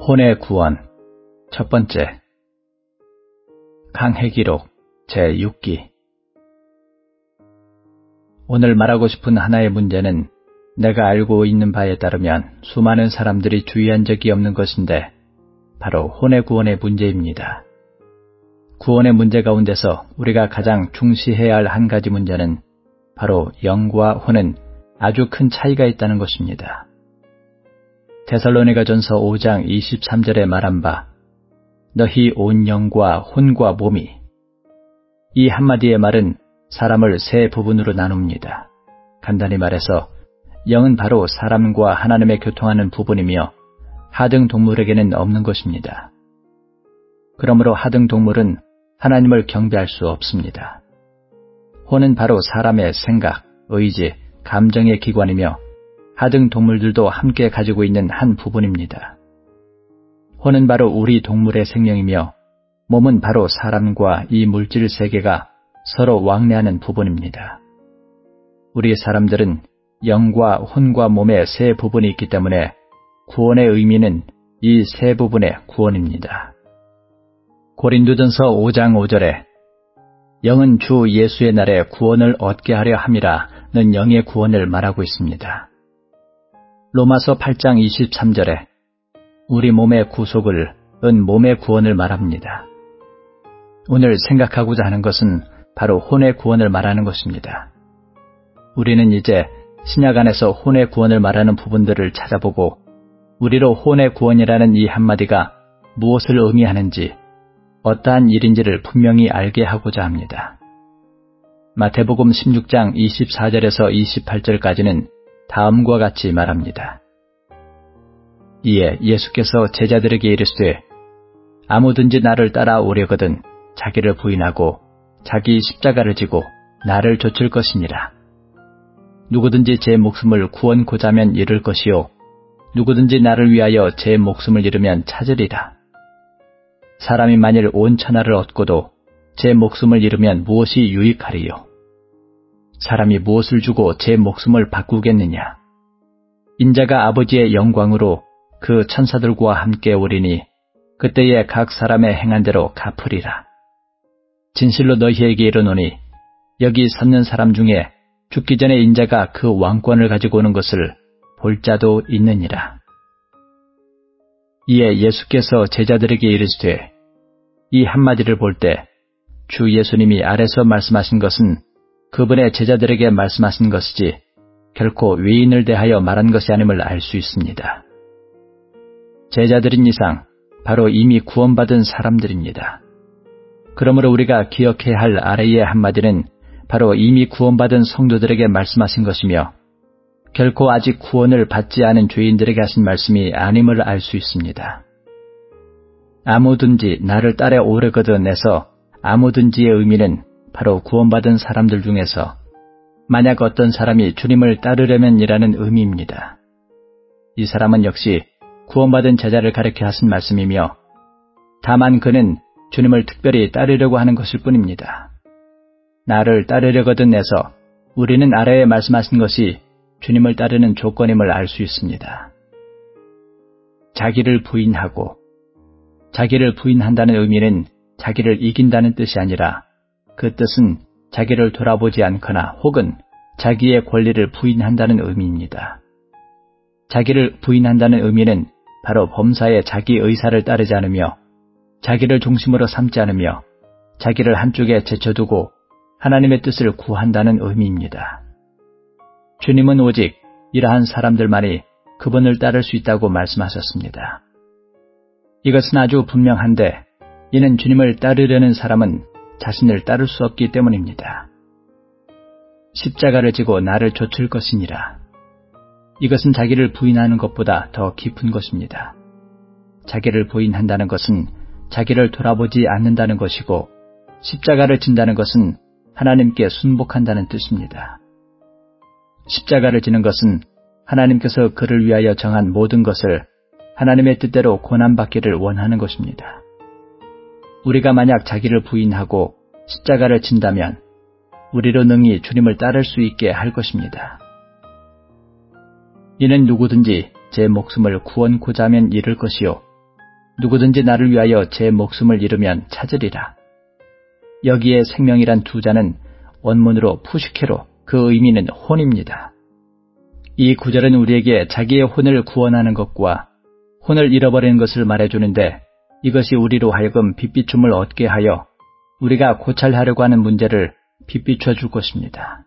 혼의 구원 첫 번째 강해기록 제6기 오늘 말하고 싶은 하나의 문제는 내가 알고 있는 바에 따르면 수많은 사람들이 주의한 적이 없는 것인데 바로 혼의 구원의 문제입니다. 구원의 문제 가운데서 우리가 가장 중시해야 할 한 가지 문제는 바로 영과 혼은 아주 큰 차이가 있다는 것입니다. 데살로니가전서 5장 23절에 말한 바 너희 온 영과 혼과 몸이 이 한마디의 말은 사람을 세 부분으로 나눕니다. 간단히 말해서 영은 바로 사람과 하나님의 교통하는 부분이며 하등 동물에게는 없는 것입니다. 그러므로 하등 동물은 하나님을 경배할 수 없습니다. 혼은 바로 사람의 생각, 의지, 감정의 기관이며 하등 동물들도 함께 가지고 있는 한 부분입니다. 혼은 바로 우리 동물의 생명이며 몸은 바로 사람과 이 물질 세계가 서로 왕래하는 부분입니다. 우리 사람들은 영과 혼과 몸의 세 부분이 있기 때문에 구원의 의미는 이 세 부분의 구원입니다. 고린도전서 5장 5절에 영은 주 예수의 날에 구원을 얻게 하려 함이라는 영의 구원을 말하고 있습니다. 로마서 8장 23절에 우리 몸의 구속을 은 몸의 구원을 말합니다. 오늘 생각하고자 하는 것은 바로 혼의 구원을 말하는 것입니다. 우리는 이제 신약 안에서 혼의 구원을 말하는 부분들을 찾아보고 우리로 혼의 구원이라는 이 한마디가 무엇을 의미하는지 어떠한 일인지를 분명히 알게 하고자 합니다. 마태복음 16장 24절에서 28절까지는 다음과 같이 말합니다. 이에 예수께서 제자들에게 이르시되 아무든지 나를 따라오려거든 자기를 부인하고 자기 십자가를 지고 나를 좇을 것이니라. 누구든지 제 목숨을 구원고자 하면 잃을 것이요 누구든지 나를 위하여 제 목숨을 잃으면 찾으리라. 사람이 만일 온 천하를 얻고도 제 목숨을 잃으면 무엇이 유익하리요? 사람이 무엇을 주고 제 목숨을 바꾸겠느냐? 인자가 아버지의 영광으로 그 천사들과 함께 오리니 그때에 각 사람의 행한 대로 갚으리라. 진실로 너희에게 이르노니 여기 섰는 사람 중에 죽기 전에 인자가 그 왕권을 가지고 오는 것을 볼 자도 있느니라. 이에 예수께서 제자들에게 이르시되 이 한마디를 볼 때 주 예수님이 아래서 말씀하신 것은 그분의 제자들에게 말씀하신 것이지 결코 외인을 대하여 말한 것이 아님을 알 수 있습니다. 제자들인 이상 바로 이미 구원받은 사람들입니다. 그러므로 우리가 기억해야 할 아래의 한마디는 바로 이미 구원받은 성도들에게 말씀하신 것이며 결코 아직 구원을 받지 않은 죄인들에게 하신 말씀이 아님을 알 수 있습니다. 아무든지 나를 따라오려거든에서 아무든지의 의미는 바로 구원받은 사람들 중에서 만약 어떤 사람이 주님을 따르려면이라는 의미입니다. 이 사람은 역시 구원받은 제자를 가리켜 하신 말씀이며 다만 그는 주님을 특별히 따르려고 하는 것일 뿐입니다. 나를 따르려거든에서 우리는 아래에 말씀하신 것이 주님을 따르는 조건임을 알 수 있습니다. 자기를 부인하고 자기를 부인한다는 의미는 자기를 이긴다는 뜻이 아니라 그 뜻은 자기를 돌아보지 않거나 혹은 자기의 권리를 부인한다는 의미입니다. 자기를 부인한다는 의미는 바로 범사에 자기 의사를 따르지 않으며 자기를 중심으로 삼지 않으며 자기를 한쪽에 제쳐두고 하나님의 뜻을 구한다는 의미입니다. 주님은 오직 이러한 사람들만이 그분을 따를 수 있다고 말씀하셨습니다. 이것은 아주 분명한데 이는 주님을 따르려는 사람은 자신을 따를 수 없기 때문입니다. 십자가를 지고 나를 좇을 것이니라. 이것은 자기를 부인하는 것보다 더 깊은 것입니다. 자기를 부인한다는 것은 자기를 돌아보지 않는다는 것이고 십자가를 진다는 것은 하나님께 순복한다는 뜻입니다. 십자가를 지는 것은 하나님께서 그를 위하여 정한 모든 것을 하나님의 뜻대로 고난받기를 원하는 것입니다. 우리가 만약 자기를 부인하고 십자가를 진다면 우리로 능히 주님을 따를 수 있게 할 것입니다. 이는 누구든지 제 목숨을 구원코자 하면 잃을 것이요 누구든지 나를 위하여 제 목숨을 잃으면 찾으리라. 여기에 생명이란 두 자는 원문으로 푸시케로 그 의미는 혼입니다. 이 구절은 우리에게 자기의 혼을 구원하는 것과 혼을 잃어버리는 것을 말해주는데 이것이 우리로 하여금 빛비춤을 얻게 하여 우리가 고찰하려고 하는 문제를 빛비춰 줄 것입니다.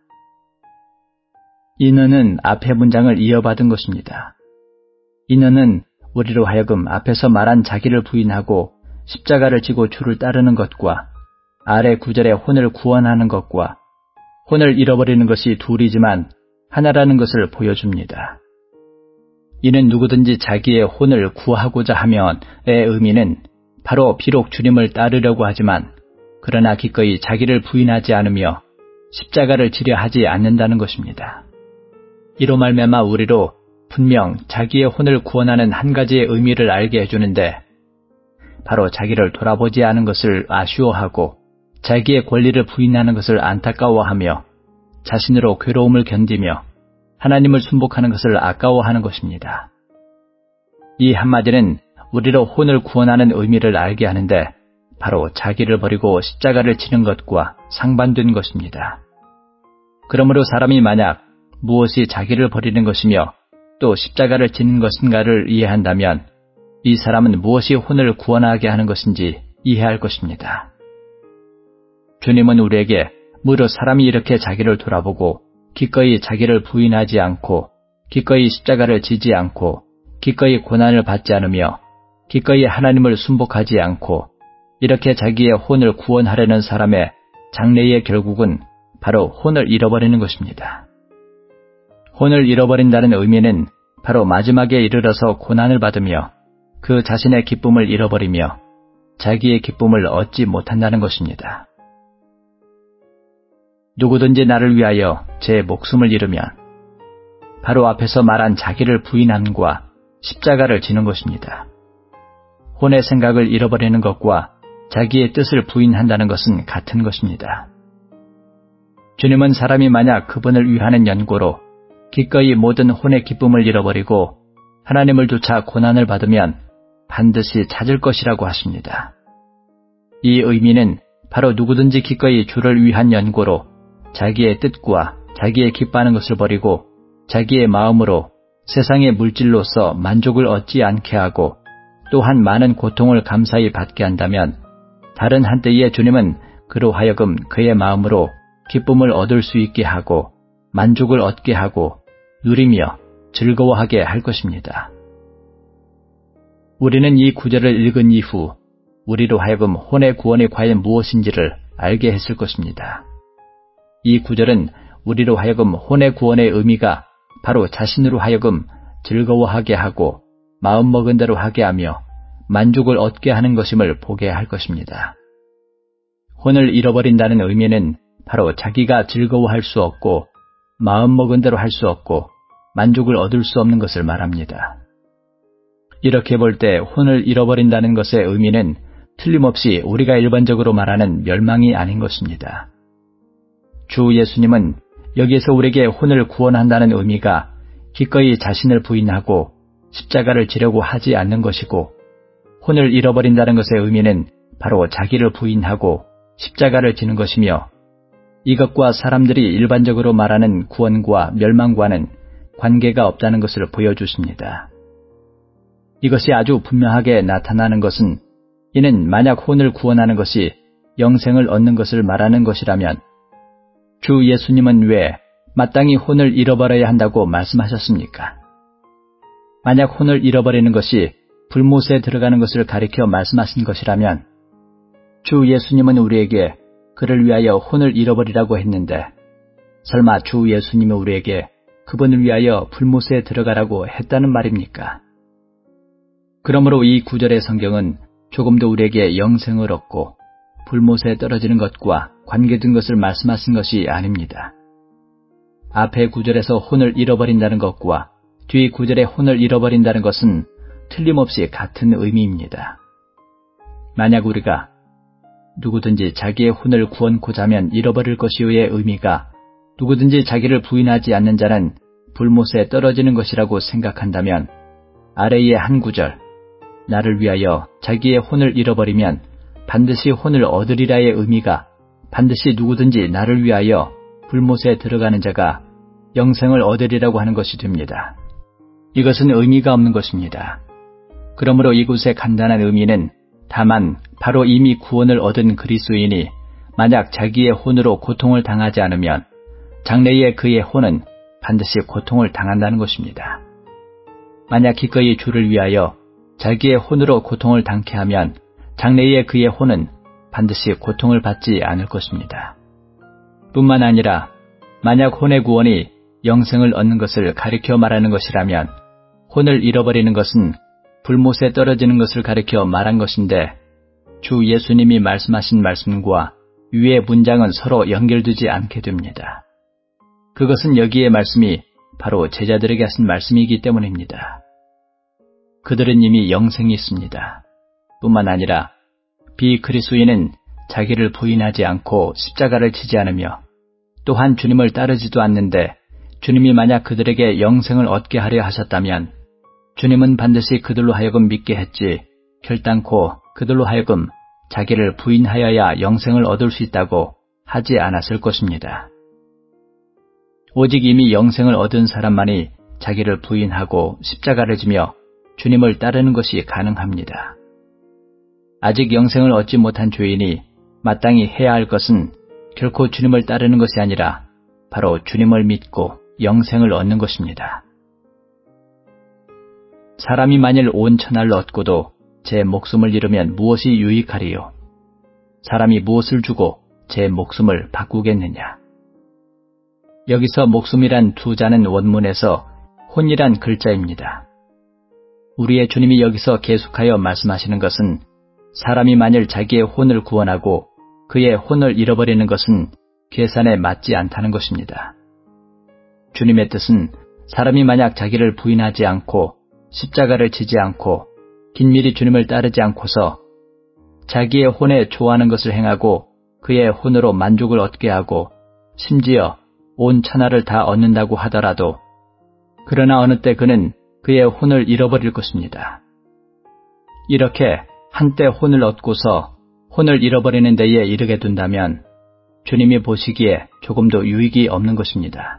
인어는 앞의 문장을 이어받은 것입니다. 인어는 우리로 하여금 앞에서 말한 자기를 부인하고 십자가를 지고 주를 따르는 것과 아래 구절의 혼을 구원하는 것과 혼을 잃어버리는 것이 둘이지만 하나라는 것을 보여줍니다. 이는 누구든지 자기의 혼을 구하고자 하면의 의미는 바로 비록 주님을 따르려고 하지만 그러나 기꺼이 자기를 부인하지 않으며 십자가를 지려 하지 않는다는 것입니다. 이로 말미암아 우리로 분명 자기의 혼을 구원하는 한 가지의 의미를 알게 해주는데 바로 자기를 돌아보지 않은 것을 아쉬워하고 자기의 권리를 부인하는 것을 안타까워하며 자신으로 괴로움을 견디며 하나님을 순복하는 것을 아까워하는 것입니다. 이 한마디는 우리로 혼을 구원하는 의미를 알게 하는데 바로 자기를 버리고 십자가를 지는 것과 상반된 것입니다. 그러므로 사람이 만약 무엇이 자기를 버리는 것이며 또 십자가를 지는 것인가를 이해한다면 이 사람은 무엇이 혼을 구원하게 하는 것인지 이해할 것입니다. 주님은 우리에게 무릇 사람이 이렇게 자기를 돌아보고 기꺼이 자기를 부인하지 않고 기꺼이 십자가를 지지 않고 기꺼이 고난을 받지 않으며 기꺼이 하나님을 순복하지 않고 이렇게 자기의 혼을 구원하려는 사람의 장래의 결국은 바로 혼을 잃어버리는 것입니다. 혼을 잃어버린다는 의미는 바로 마지막에 이르러서 고난을 받으며 그 자신의 기쁨을 잃어버리며 자기의 기쁨을 얻지 못한다는 것입니다. 누구든지 나를 위하여 제 목숨을 잃으면 바로 앞에서 말한 자기를 부인함과 십자가를 지는 것입니다. 혼의 생각을 잃어버리는 것과 자기의 뜻을 부인한다는 것은 같은 것입니다. 주님은 사람이 만약 그분을 위하는 연고로 기꺼이 모든 혼의 기쁨을 잃어버리고 하나님을 조차 고난을 받으면 반드시 찾을 것이라고 하십니다. 이 의미는 바로 누구든지 기꺼이 주를 위한 연고로 자기의 뜻과 자기의 기뻐하는 것을 버리고 자기의 마음으로 세상의 물질로서 만족을 얻지 않게 하고 또한 많은 고통을 감사히 받게 한다면 다른 한때에 주님은 그로 하여금 그의 마음으로 기쁨을 얻을 수 있게 하고 만족을 얻게 하고 누리며 즐거워하게 할 것입니다. 우리는 이 구절을 읽은 이후 우리로 하여금 혼의 구원이 과연 무엇인지를 알게 했을 것입니다. 이 구절은 우리로 하여금 혼의 구원의 의미가 바로 자신으로 하여금 즐거워하게 하고 마음먹은 대로 하게 하며 만족을 얻게 하는 것임을 보게 할 것입니다. 혼을 잃어버린다는 의미는 바로 자기가 즐거워할 수 없고 마음먹은 대로 할 수 없고 만족을 얻을 수 없는 것을 말합니다. 이렇게 볼 때 혼을 잃어버린다는 것의 의미는 틀림없이 우리가 일반적으로 말하는 멸망이 아닌 것입니다. 주 예수님은 여기에서 우리에게 혼을 구원한다는 의미가 기꺼이 자신을 부인하고 십자가를 지려고 하지 않는 것이고 혼을 잃어버린다는 것의 의미는 바로 자기를 부인하고 십자가를 지는 것이며 이것과 사람들이 일반적으로 말하는 구원과 멸망과는 관계가 없다는 것을 보여주십니다. 이것이 아주 분명하게 나타나는 것은 이는 만약 혼을 구원하는 것이 영생을 얻는 것을 말하는 것이라면 주 예수님은 왜 마땅히 혼을 잃어버려야 한다고 말씀하셨습니까? 만약 혼을 잃어버리는 것이 불못에 들어가는 것을 가리켜 말씀하신 것이라면 주 예수님은 우리에게 그를 위하여 혼을 잃어버리라고 했는데 설마 주 예수님이 우리에게 그분을 위하여 불못에 들어가라고 했다는 말입니까? 그러므로 이 구절의 성경은 조금도 우리에게 영생을 얻고 불못에 떨어지는 것과 관계된 것을 말씀하신 것이 아닙니다. 앞의 구절에서 혼을 잃어버린다는 것과 뒤 구절에 혼을 잃어버린다는 것은 틀림없이 같은 의미입니다. 만약 우리가 누구든지 자기의 혼을 구원코자 하면 잃어버릴 것이요의 의미가 누구든지 자기를 부인하지 않는 자는 불못에 떨어지는 것이라고 생각한다면 아래의 한 구절 나를 위하여 자기의 혼을 잃어버리면 반드시 혼을 얻으리라의 의미가 반드시 누구든지 나를 위하여 불못에 들어가는 자가 영생을 얻으리라고 하는 것이 됩니다. 이것은 의미가 없는 것입니다. 그러므로 이곳의 간단한 의미는 다만 바로 이미 구원을 얻은 그리스도인이 만약 자기의 혼으로 고통을 당하지 않으면 장래에 그의 혼은 반드시 고통을 당한다는 것입니다. 만약 기꺼이 주를 위하여 자기의 혼으로 고통을 당케 하면 장래에 그의 혼은 반드시 고통을 받지 않을 것입니다. 뿐만 아니라 만약 혼의 구원이 영생을 얻는 것을 가리켜 말하는 것이라면 혼을 잃어버리는 것은 불못에 떨어지는 것을 가리켜 말한 것인데 주 예수님이 말씀하신 말씀과 위의 문장은 서로 연결되지 않게 됩니다. 그것은 여기의 말씀이 바로 제자들에게 하신 말씀이기 때문입니다. 그들은 이미 영생이 있습니다. 뿐만 아니라 비그리스도인은 자기를 부인하지 않고 십자가를 지지 않으며 또한 주님을 따르지도 않는데 주님이 만약 그들에게 영생을 얻게 하려 하셨다면 주님은 반드시 그들로 하여금 믿게 했지 결단코 그들로 하여금 자기를 부인하여야 영생을 얻을 수 있다고 하지 않았을 것입니다. 오직 이미 영생을 얻은 사람만이 자기를 부인하고 십자가를 지며 주님을 따르는 것이 가능합니다. 아직 영생을 얻지 못한 죄인이 마땅히 해야 할 것은 결코 주님을 따르는 것이 아니라 바로 주님을 믿고 영생을 얻는 것입니다. 사람이 만일 온 천하를 얻고도 제 목숨을 잃으면 무엇이 유익하리요? 사람이 무엇을 주고 제 목숨을 바꾸겠느냐? 여기서 목숨이란 두 자는 원문에서 혼이란 글자입니다. 우리의 주님이 여기서 계속하여 말씀하시는 것은 사람이 만일 자기의 혼을 구원하고 그의 혼을 잃어버리는 것은 계산에 맞지 않다는 것입니다. 주님의 뜻은 사람이 만약 자기를 부인하지 않고 십자가를 지지 않고 긴밀히 주님을 따르지 않고서 자기의 혼에 좋아하는 것을 행하고 그의 혼으로 만족을 얻게 하고 심지어 온 천하를 다 얻는다고 하더라도 그러나 어느 때 그는 그의 혼을 잃어버릴 것입니다. 이렇게 한때 혼을 얻고서 혼을 잃어버리는 데에 이르게 된다면 주님이 보시기에 조금도 유익이 없는 것입니다.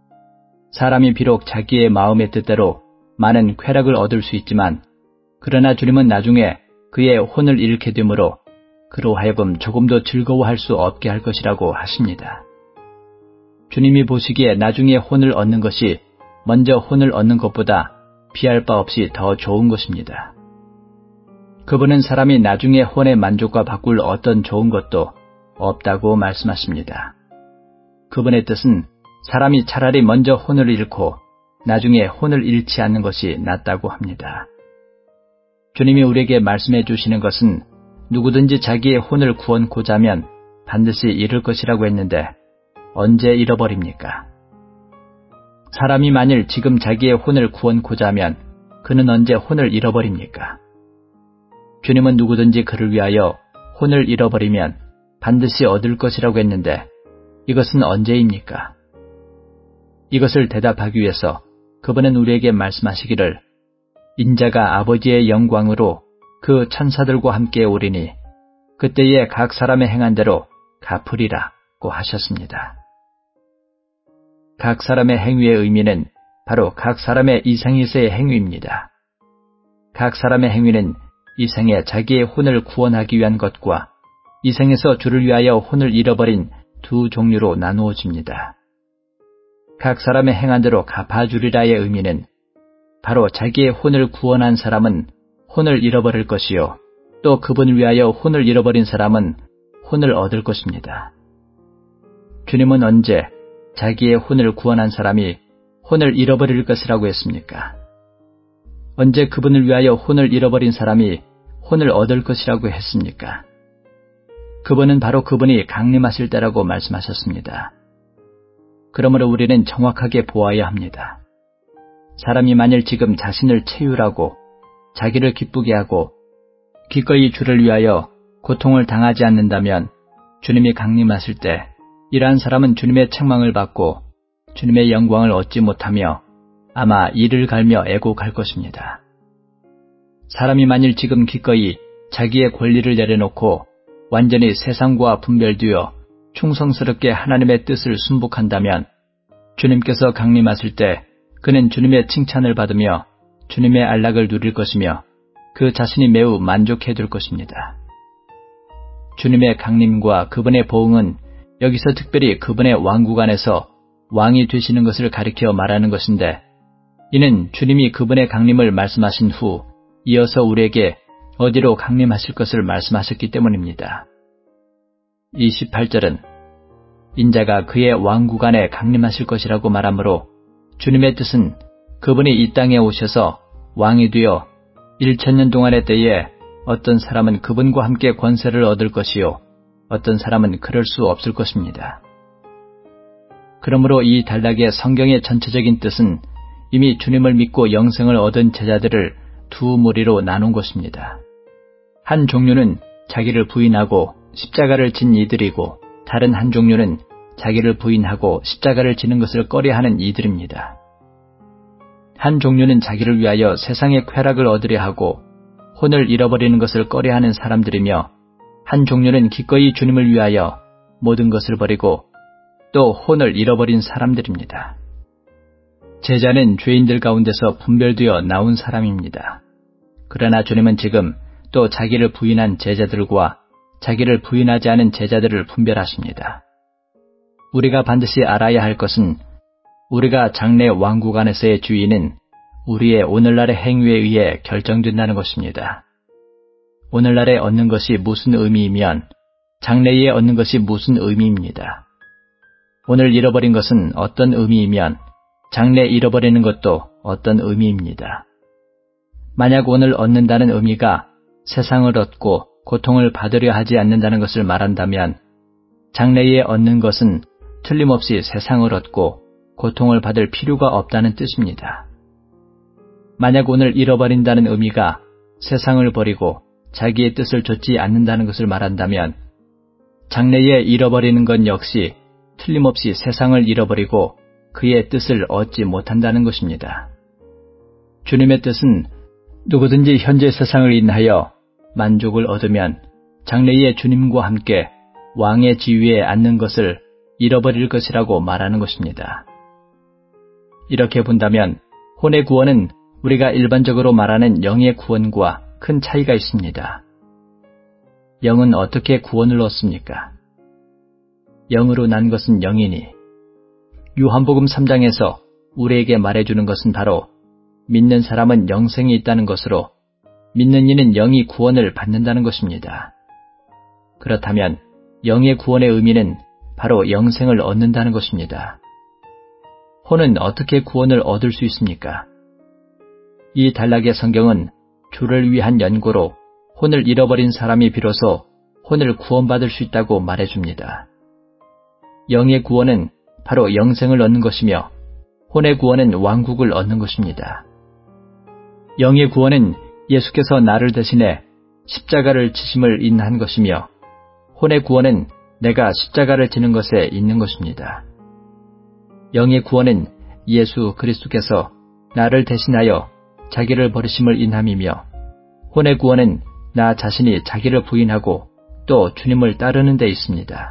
사람이 비록 자기의 마음의 뜻대로 많은 쾌락을 얻을 수 있지만 그러나 주님은 나중에 그의 혼을 잃게 되므로 그로 하여금 조금도 즐거워할 수 없게 할 것이라고 하십니다. 주님이 보시기에 나중에 혼을 얻는 것이 먼저 혼을 얻는 것보다 비할 바 없이 더 좋은 것입니다. 그분은 사람이 나중에 혼의 만족과 바꿀 어떤 좋은 것도 없다고 말씀하십니다. 그분의 뜻은 사람이 차라리 먼저 혼을 잃고 나중에 혼을 잃지 않는 것이 낫다고 합니다. 주님이 우리에게 말씀해 주시는 것은 누구든지 자기의 혼을 구원고자 하면 반드시 잃을 것이라고 했는데 언제 잃어버립니까? 사람이 만일 지금 자기의 혼을 구원고자 하면 그는 언제 혼을 잃어버립니까? 주님은 누구든지 그를 위하여 혼을 잃어버리면 반드시 얻을 것이라고 했는데 이것은 언제입니까? 이것을 대답하기 위해서 그분은 우리에게 말씀하시기를 인자가 아버지의 영광으로 그 천사들과 함께 오리니 그때에 각 사람의 행한 대로 갚으리라고 하셨습니다. 각 사람의 행위의 의미는 바로 각 사람의 이 생에서의 행위입니다. 각 사람의 행위는 이 생에 자기의 혼을 구원하기 위한 것과 이 생에서 주를 위하여 혼을 잃어버린 두 종류로 나누어집니다. 각 사람의 행한 대로 갚아주리라의 의미는 바로 자기의 혼을 구원한 사람은 혼을 잃어버릴 것이요 또 그분을 위하여 혼을 잃어버린 사람은 혼을 얻을 것입니다. 주님은 언제 자기의 혼을 구원한 사람이 혼을 잃어버릴 것이라고 했습니까? 언제 그분을 위하여 혼을 잃어버린 사람이 혼을 얻을 것이라고 했습니까? 그분은 바로 그분이 강림하실 때라고 말씀하셨습니다. 그러므로 우리는 정확하게 보아야 합니다. 사람이 만일 지금 자신을 채율하고 자기를 기쁘게 하고 기꺼이 주를 위하여 고통을 당하지 않는다면 주님이 강림하실 때 이러한 사람은 주님의 책망을 받고 주님의 영광을 얻지 못하며 아마 이를 갈며 애곡할 것입니다. 사람이 만일 지금 기꺼이 자기의 권리를 내려놓고 완전히 세상과 분별되어 충성스럽게 하나님의 뜻을 순복한다면 주님께서 강림하실 때 그는 주님의 칭찬을 받으며 주님의 안락을 누릴 것이며 그 자신이 매우 만족해 둘 것입니다. 주님의 강림과 그분의 보응은 여기서 특별히 그분의 왕국 안에서 왕이 되시는 것을 가리켜 말하는 것인데, 이는 주님이 그분의 강림을 말씀하신 후 이어서 우리에게 어디로 강림하실 것을 말씀하셨기 때문입니다. 28절은 인자가 그의 왕국 안에 강림하실 것이라고 말하므로 주님의 뜻은 그분이 이 땅에 오셔서 왕이 되어 1000년 동안의 때에 어떤 사람은 그분과 함께 권세를 얻을 것이요 어떤 사람은 그럴 수 없을 것입니다. 그러므로 이 단락의 성경의 전체적인 뜻은 이미 주님을 믿고 영생을 얻은 제자들을 두 무리로 나눈 것입니다. 한 종류는 자기를 부인하고 십자가를 진 이들이고 다른 한 종류는 자기를 부인하고 십자가를 지는 것을 꺼려하는 이들입니다. 한 종류는 자기를 위하여 세상의 쾌락을 얻으려 하고 혼을 잃어버리는 것을 꺼려하는 사람들이며, 한 종류는 기꺼이 주님을 위하여 모든 것을 버리고 또 혼을 잃어버린 사람들입니다. 제자는 죄인들 가운데서 분별되어 나온 사람입니다. 그러나 주님은 지금 또 자기를 부인한 제자들과 자기를 부인하지 않은 제자들을 분별하십니다. 우리가 반드시 알아야 할 것은 우리가 장래 왕국 안에서의 주인은 우리의 오늘날의 행위에 의해 결정된다는 것입니다. 오늘날에 얻는 것이 무슨 의미이면 장래에 얻는 것이 무슨 의미입니다. 오늘 잃어버린 것은 어떤 의미이면 장래 잃어버리는 것도 어떤 의미입니다. 만약 오늘 얻는다는 의미가 세상을 얻고 고통을 받으려 하지 않는다는 것을 말한다면 장래에 얻는 것은 틀림없이 세상을 얻고 고통을 받을 필요가 없다는 뜻입니다. 만약 오늘 잃어버린다는 의미가 세상을 버리고 자기의 뜻을 좇지 않는다는 것을 말한다면 장래에 잃어버리는 것 역시 틀림없이 세상을 잃어버리고 그의 뜻을 얻지 못한다는 것입니다. 주님의 뜻은 누구든지 현재 세상을 인하여 만족을 얻으면 장래에 주님과 함께 왕의 지위에 앉는 것을 잃어버릴 것이라고 말하는 것입니다. 이렇게 본다면 혼의 구원은 우리가 일반적으로 말하는 영의 구원과 큰 차이가 있습니다. 영은 어떻게 구원을 얻습니까? 영으로 난 것은 영이니, 요한복음 3장에서 우리에게 말해주는 것은 바로 믿는 사람은 영생이 있다는 것으로 믿는 이는 영이 구원을 받는다는 것입니다. 그렇다면 영의 구원의 의미는 바로 영생을 얻는다는 것입니다. 혼은 어떻게 구원을 얻을 수 있습니까? 이 단락의 성경은 주를 위한 연고로 혼을 잃어버린 사람이 비로소 혼을 구원받을 수 있다고 말해줍니다. 영의 구원은 바로 영생을 얻는 것이며 혼의 구원은 왕국을 얻는 것입니다. 영의 구원은 예수께서 나를 대신해 십자가를 지심을 인한 것이며 혼의 구원은 내가 십자가를 지는 것에 있는 것입니다. 영의 구원은 예수 그리스도께서 나를 대신하여 자기를 버리심을 인함이며 혼의 구원은 나 자신이 자기를 부인하고 또 주님을 따르는 데 있습니다.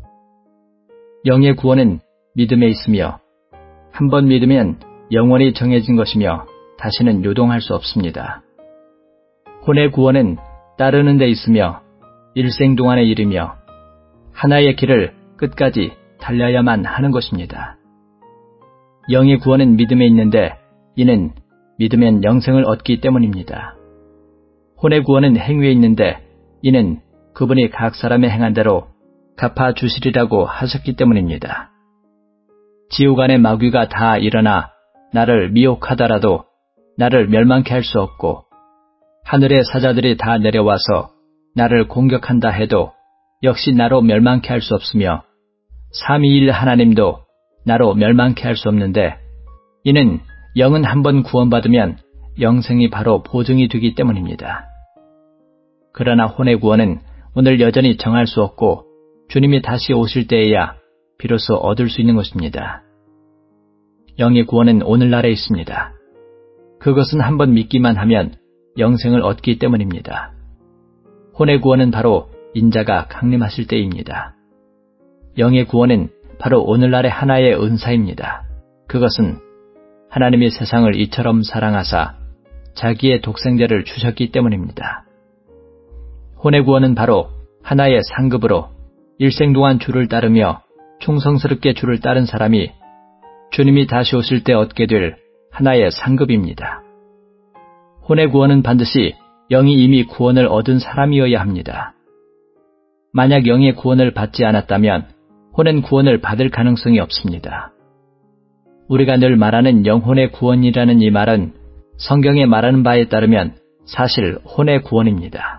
영의 구원은 믿음에 있으며 한 번 믿으면 영원히 정해진 것이며 다시는 요동할 수 없습니다. 혼의 구원은 따르는 데 있으며 일생 동안의 일이며 하나의 길을 끝까지 달려야만 하는 것입니다. 영의 구원은 믿음에 있는데 이는 믿으면 영생을 얻기 때문입니다. 혼의 구원은 행위에 있는데 이는 그분이 각 사람의 행한 대로 갚아주시리라고 하셨기 때문입니다. 지옥 안의 마귀가 다 일어나 나를 미혹하더라도 나를 멸망케 할 수 없고 하늘의 사자들이 다 내려와서 나를 공격한다 해도 역시 나로 멸망케 할 수 없으며 삼위일 하나님도 나로 멸망케 할 수 없는데 이는 영은 한번 구원받으면 영생이 바로 보증이 되기 때문입니다. 그러나 혼의 구원은 오늘 여전히 정할 수 없고 주님이 다시 오실 때에야 비로소 얻을 수 있는 것입니다. 영의 구원은 오늘날에 있습니다. 그것은 한번 믿기만 하면 영생을 얻기 때문입니다. 혼의 구원은 바로 인자가 강림하실 때입니다. 영의 구원은 바로 오늘날의 하나의 은사입니다. 그것은 하나님이 세상을 이처럼 사랑하사 자기의 독생자를 주셨기 때문입니다. 혼의 구원은 바로 하나의 상급으로 일생 동안 주를 따르며 충성스럽게 주를 따른 사람이 주님이 다시 오실 때 얻게 될 하나의 상급입니다. 혼의 구원은 반드시 영이 이미 구원을 얻은 사람이어야 합니다. 만약 영의 구원을 받지 않았다면 혼은 구원을 받을 가능성이 없습니다. 우리가 늘 말하는 영혼의 구원이라는 이 말은 성경에 말하는 바에 따르면 사실 혼의 구원입니다.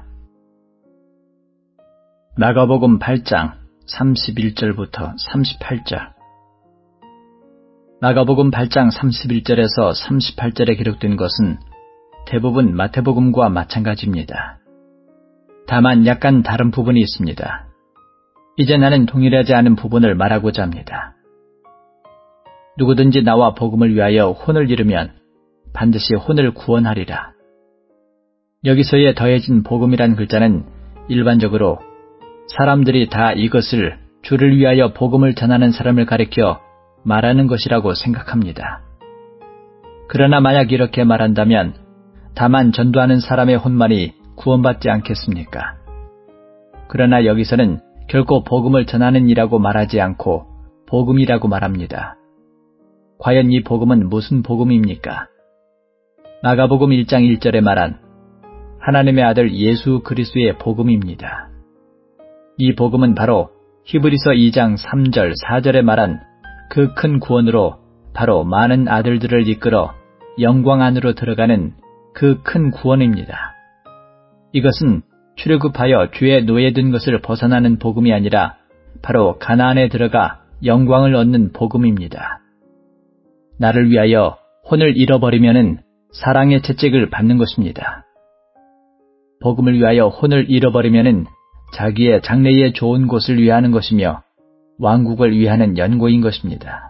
마가복음 8장 31절부터 38절. 마가복음 8장 31절에서 38절에 기록된 것은 대부분 마태복음과 마찬가지입니다. 다만 약간 다른 부분이 있습니다. 이제 나는 동일하지 않은 부분을 말하고자 합니다. 누구든지 나와 복음을 위하여 혼을 잃으면 반드시 혼을 구원하리라. 여기서의 더해진 복음이란 글자는 일반적으로 사람들이 다 이것을 주를 위하여 복음을 전하는 사람을 가리켜 말하는 것이라고 생각합니다. 그러나 만약 이렇게 말한다면 다만 전도하는 사람의 혼만이 구원받지 않겠습니까? 그러나 여기서는 결코 복음을 전하는 이라고 말하지 않고 복음이라고 말합니다. 과연 이 복음은 무슨 복음입니까? 마가복음 1장 1절에 말한 하나님의 아들 예수 그리스도의 복음입니다. 이 복음은 바로 히브리서 2장 3절 4절에 말한 그 큰 구원으로 바로 많은 아들들을 이끌어 영광 안으로 들어가는 그 큰 구원입니다. 이것은 출애굽하여 주의 노예 된 것을 벗어나는 복음이 아니라 바로 가나안에 들어가 영광을 얻는 복음입니다. 나를 위하여 혼을 잃어버리면은 사랑의 채찍을 받는 것입니다. 복음을 위하여 혼을 잃어버리면은 자기의 장래에 좋은 곳을 위하는 것이며 왕국을 위하는 연고인 것입니다.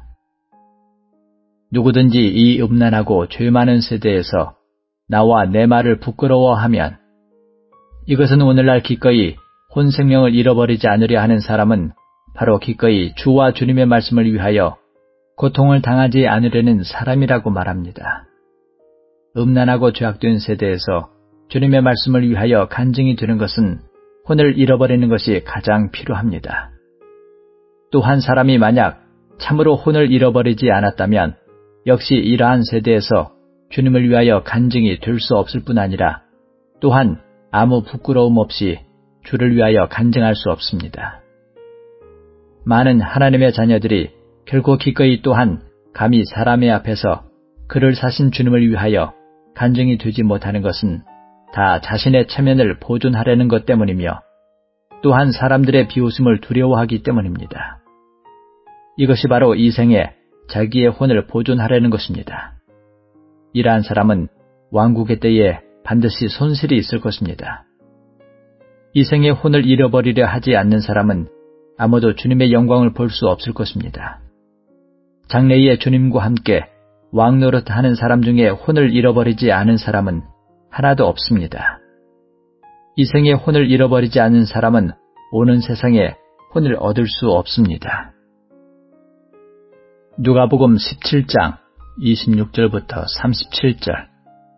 누구든지 이 음란하고 죄 많은 세대에서 나와 내 말을 부끄러워하면 이것은 오늘날 기꺼이 혼 생명을 잃어버리지 않으려 하는 사람은 바로 기꺼이 주와 주님의 말씀을 위하여 고통을 당하지 않으려는 사람이라고 말합니다. 음란하고 죄악된 세대에서 주님의 말씀을 위하여 간증이 되는 것은 혼을 잃어버리는 것이 가장 필요합니다. 또 한 사람이 만약 참으로 혼을 잃어버리지 않았다면 역시 이러한 세대에서 주님을 위하여 간증이 될 수 없을 뿐 아니라 또한 아무 부끄러움 없이 주를 위하여 간증할 수 없습니다. 많은 하나님의 자녀들이 결코 기꺼이 또한 감히 사람의 앞에서 그를 사신 주님을 위하여 간증이 되지 못하는 것은 다 자신의 체면을 보존하려는 것 때문이며 또한 사람들의 비웃음을 두려워하기 때문입니다. 이것이 바로 이 생에 자기의 혼을 보존하려는 것입니다. 이러한 사람은 왕국의 때에 반드시 손실이 있을 것입니다. 이 생에 혼을 잃어버리려 하지 않는 사람은 아무도 주님의 영광을 볼 수 없을 것입니다. 장래에 주님과 함께 왕 노릇하는 사람 중에 혼을 잃어버리지 않은 사람은 하나도 없습니다. 이 생에 혼을 잃어버리지 않은 사람은 오는 세상에 혼을 얻을 수 없습니다. 누가복음 17장 26절부터 37절.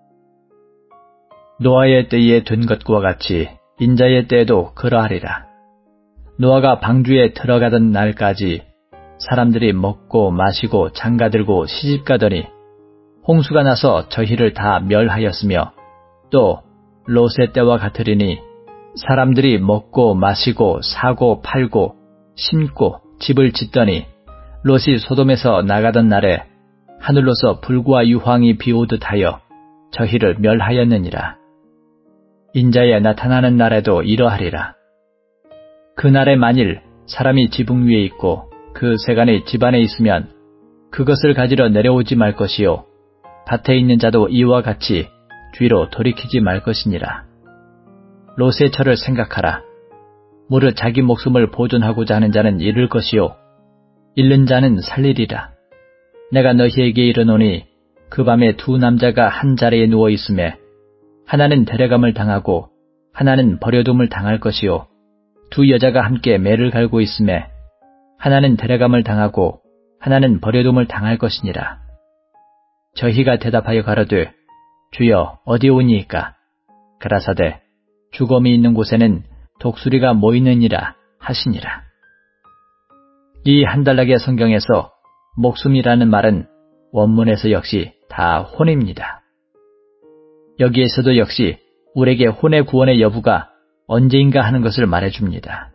노아의 때에 된 것과 같이 인자의 때에도 그러하리라. 노아가 방주에 들어가던 날까지 사람들이 먹고 마시고 장가들고 시집가더니 홍수가 나서 저희를 다 멸하였으며 또 롯의 때와 같으리니 사람들이 먹고 마시고 사고 팔고 심고 집을 짓더니 롯이 소돔에서 나가던 날에 하늘로서 불과 유황이 비오듯 하여 저희를 멸하였느니라. 인자에 나타나는 날에도 이러하리라. 그날에 만일 사람이 지붕 위에 있고 그 세간이 집안에 있으면 그것을 가지러 내려오지 말 것이요 밭에 있는 자도 이와 같이 뒤로 돌이키지 말 것이니라. 롯의 처를 생각하라. 무릇 자기 목숨을 보존하고자 하는 자는 잃을 것이요 잃는 자는 살리리라. 내가 너희에게 이르노니 그 밤에 두 남자가 한 자리에 누워 있음에 하나는 데려감을 당하고 하나는 버려둠을 당할 것이요 두 여자가 함께 매를 갈고 있음에 하나는 데려감을 당하고 하나는 버려둠을 당할 것이니라. 저희가 대답하여 가로되 주여 어디 오니이까? 가라사대 주검이 있는 곳에는 독수리가 모이느니라 하시니라. 이 한달락의 성경에서 목숨이라는 말은 원문에서 역시 다 혼입니다. 여기에서도 역시 우리에게 혼의 구원의 여부가 언제인가 하는 것을 말해줍니다.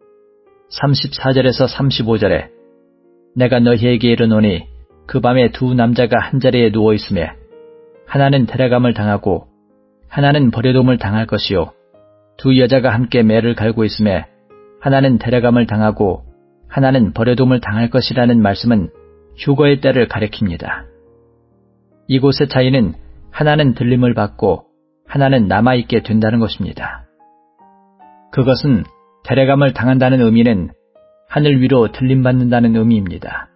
34절에서 35절에 내가 너희에게 이르노니 그 밤에 두 남자가 한자리에 누워있음에 하나는 데려감을 당하고 하나는 버려둠을 당할 것이요 두 여자가 함께 매를 갈고 있음에 하나는 데려감을 당하고 하나는 버려둠을 당할 것이라는 말씀은 휴거의 때를 가리킵니다. 이곳의 차이는 하나는 들림을 받고 하나는 남아있게 된다는 것입니다. 그것은 데려감을 당한다는 의미는 하늘 위로 들림받는다는 의미입니다.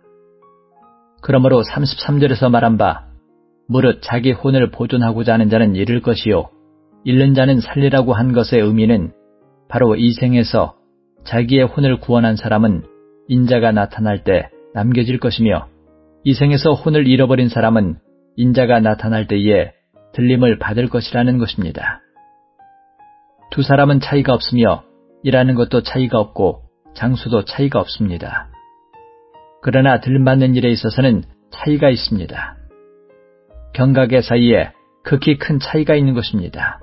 그러므로 33절에서 말한 바 무릇 자기 혼을 보존하고자 하는 자는 잃을 것이요 잃는 자는 살리라고 한 것의 의미는 바로 이 생에서 자기의 혼을 구원한 사람은 인자가 나타날 때 남겨질 것이며 이 생에서 혼을 잃어버린 사람은 인자가 나타날 때에 들림을 받을 것이라는 것입니다. 두 사람은 차이가 없으며 일하는 것도 차이가 없고 장소도 차이가 없습니다. 그러나 들림받는 일에 있어서는 차이가 있습니다. 경각의 사이에 극히 큰 차이가 있는 것입니다.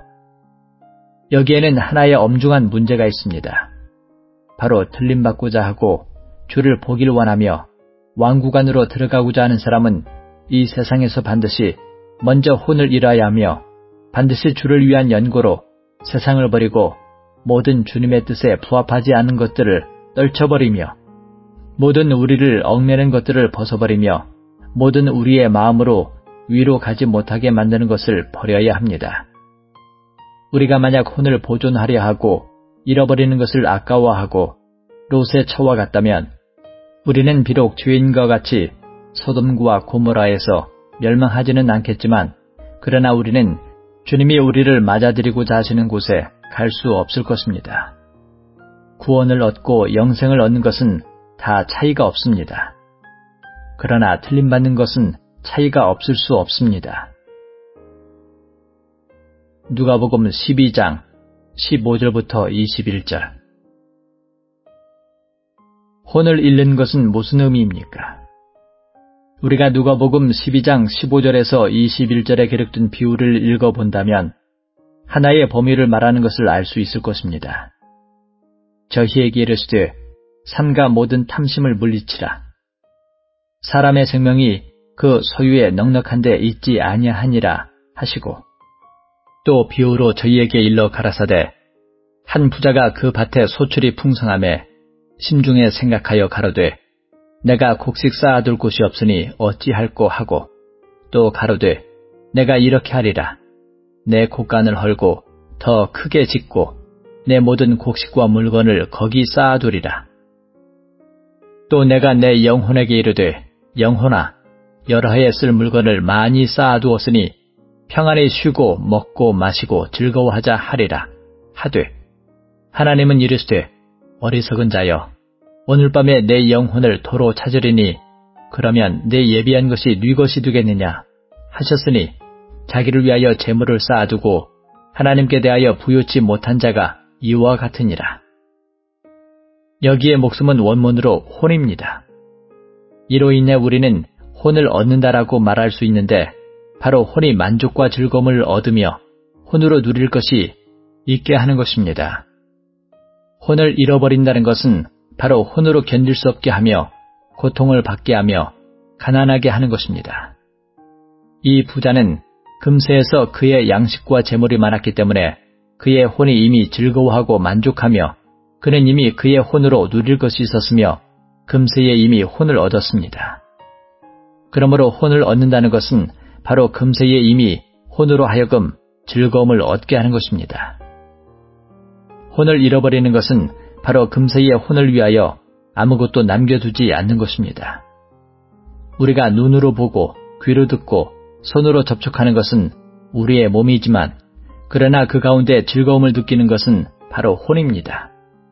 여기에는 하나의 엄중한 문제가 있습니다. 바로 들림받고자 하고 주를 보길 원하며 왕국 안으로 들어가고자 하는 사람은 이 세상에서 반드시 먼저 혼을 잃어야 하며 반드시 주를 위한 연고로 세상을 버리고 모든 주님의 뜻에 부합하지 않은 것들을 떨쳐버리며 모든 우리를 얽매는 것들을 벗어버리며 모든 우리의 마음으로 위로 가지 못하게 만드는 것을 버려야 합니다. 우리가 만약 혼을 보존하려 하고 잃어버리는 것을 아까워하고 롯의 처와 같다면 우리는 비록 죄인과 같이 소돔과 고모라에서 멸망하지는 않겠지만 그러나 우리는 주님이 우리를 맞아들이고자 하시는 곳에 갈 수 없을 것입니다. 구원을 얻고 영생을 얻는 것은 다 차이가 없습니다. 그러나 틀림받는 것은 차이가 없을 수 없습니다. 누가복음 12장 15절부터 21절 혼을 잃는 것은 무슨 의미입니까? 우리가 누가복음 12장 15절에서 21절에 기록된 비유를 읽어본다면 하나의 범위를 말하는 것을 알 수 있을 것입니다. 저희에게 이르시되 삼가 모든 탐심을 물리치라. 사람의 생명이 그 소유에 넉넉한 데 있지 아니하니라 하시고 또 비유로 저희에게 일러 가라사대 한 부자가 그 밭에 소출이 풍성함에 심중에 생각하여 가로되 내가 곡식 쌓아둘 곳이 없으니 어찌할꼬 하고 또 가로되 내가 이렇게 하리라. 내 곡간을 헐고 더 크게 짓고 내 모든 곡식과 물건을 거기 쌓아두리라. 또 내가 내 영혼에게 이르되 영혼아 여러 해에 쓸 물건을 많이 쌓아두었으니 평안히 쉬고 먹고 마시고 즐거워하자 하리라 하되 하나님은 이르시되 어리석은 자여 오늘 밤에 내 영혼을 도로 찾으리니 그러면 내 예비한 것이 네 것이 되겠느냐 하셨으니 자기를 위하여 재물을 쌓아두고 하나님께 대하여 부요치 못한 자가 이와 같으니라. 여기에 목숨은 원문으로 혼입니다. 이로 인해 우리는 혼을 얻는다라고 말할 수 있는데 바로 혼이 만족과 즐거움을 얻으며 혼으로 누릴 것이 있게 하는 것입니다. 혼을 잃어버린다는 것은 바로 혼으로 견딜 수 없게 하며 고통을 받게 하며 가난하게 하는 것입니다. 이 부자는 금세에서 그의 양식과 재물이 많았기 때문에 그의 혼이 이미 즐거워하고 만족하며 그는 이미 그의 혼으로 누릴 것이 있었으며 금세에 이미 혼을 얻었습니다. 그러므로 혼을 얻는다는 것은 바로 금세에 이미 혼으로 하여금 즐거움을 얻게 하는 것입니다. 혼을 잃어버리는 것은 바로 금세의 혼을 위하여 아무것도 남겨두지 않는 것입니다. 우리가 눈으로 보고 귀로 듣고 손으로 접촉하는 것은 우리의 몸이지만 그러나 그 가운데 즐거움을 느끼는 것은 바로 혼입니다.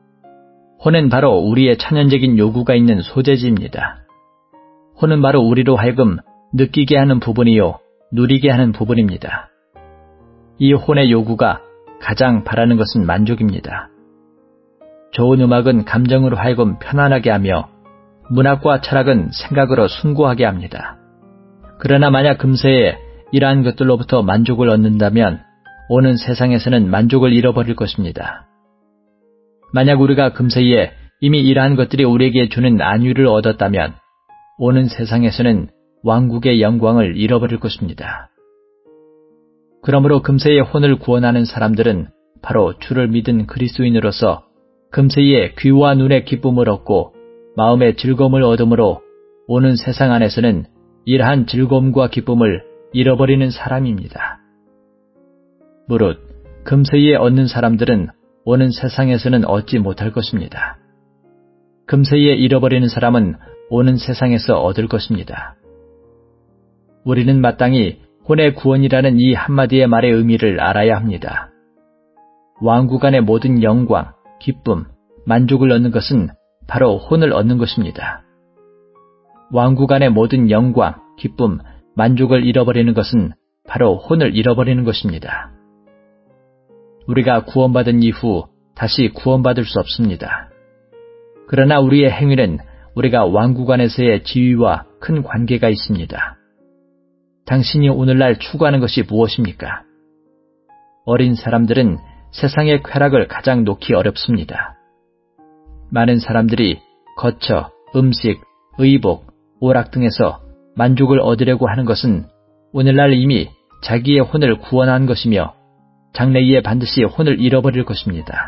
혼은 바로 우리의 천연적인 요구가 있는 소재지입니다. 혼은 바로 우리로 하여금 느끼게 하는 부분이요, 누리게 하는 부분입니다. 이 혼의 요구가 가장 바라는 것은 만족입니다. 좋은 음악은 감정으로 하여금 편안하게 하며 문학과 철학은 생각으로 숭고하게 합니다. 그러나 만약 금세에 이러한 것들로부터 만족을 얻는다면 오는 세상에서는 만족을 잃어버릴 것입니다. 만약 우리가 금세에 이미 이러한 것들이 우리에게 주는 안위를 얻었다면 오는 세상에서는 왕국의 영광을 잃어버릴 것입니다. 그러므로 금세의 혼을 구원하는 사람들은 바로 주를 믿은 그리스도인으로서 금세의 귀와 눈의 기쁨을 얻고 마음의 즐거움을 얻음으로 오는 세상 안에서는 이러한 즐거움과 기쁨을 잃어버리는 사람입니다. 무릇 금세에 얻는 사람들은 오는 세상에서는 얻지 못할 것입니다. 금세에 잃어버리는 사람은 오는 세상에서 얻을 것입니다. 우리는 마땅히 혼의 구원이라는 이 한마디의 말의 의미를 알아야 합니다. 왕국 안의 모든 영광, 기쁨, 만족을 얻는 것은 바로 혼을 얻는 것입니다. 왕국 안의 모든 영광, 기쁨, 만족을 잃어버리는 것은 바로 혼을 잃어버리는 것입니다. 우리가 구원받은 이후 다시 구원받을 수 없습니다. 그러나 우리의 행위는 우리가 왕국 안에서의 지위와 큰 관계가 있습니다. 당신이 오늘날 추구하는 것이 무엇입니까? 어린 사람들은 세상의 쾌락을 가장 놓기 어렵습니다. 많은 사람들이 거처, 음식, 의복, 오락 등에서 만족을 얻으려고 하는 것은 오늘날 이미 자기의 혼을 구원한 것이며 장래에 반드시 혼을 잃어버릴 것입니다.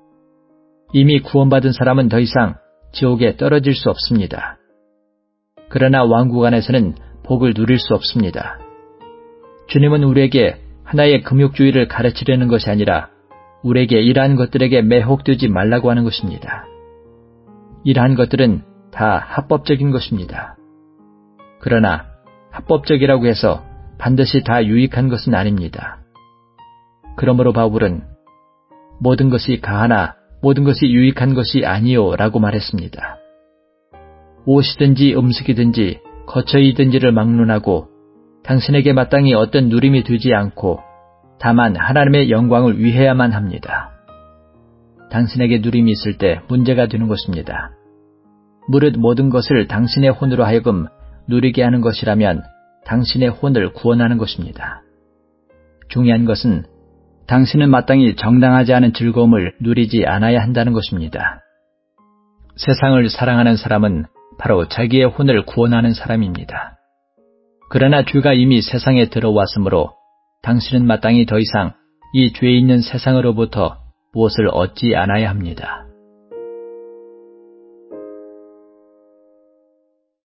이미 구원받은 사람은 더 이상 지옥에 떨어질 수 없습니다. 그러나 왕국 안에서는 복을 누릴 수 없습니다. 주님은 우리에게 하나의 금욕주의를 가르치려는 것이 아니라 우리에게 이러한 것들에게 매혹되지 말라고 하는 것입니다. 이러한 것들은 다 합법적인 것입니다. 그러나 합법적이라고 해서 반드시 다 유익한 것은 아닙니다. 그러므로 바울은 모든 것이 가하나 모든 것이 유익한 것이 아니요 라고 말했습니다. 옷이든지 음식이든지 거처이든지를 막론하고 당신에게 마땅히 어떤 누림이 되지 않고 다만 하나님의 영광을 위해야만 합니다. 당신에게 누림이 있을 때 문제가 되는 것입니다. 무릇 모든 것을 당신의 혼으로 하여금 누리게 하는 것이라면 당신의 혼을 구원하는 것입니다. 중요한 것은 당신은 마땅히 정당하지 않은 즐거움을 누리지 않아야 한다는 것입니다. 세상을 사랑하는 사람은 바로 자기의 혼을 구원하는 사람입니다. 그러나 죄가 이미 세상에 들어왔으므로 당신은 마땅히 더 이상 이 죄 있는 세상으로부터 무엇을 얻지 않아야 합니다.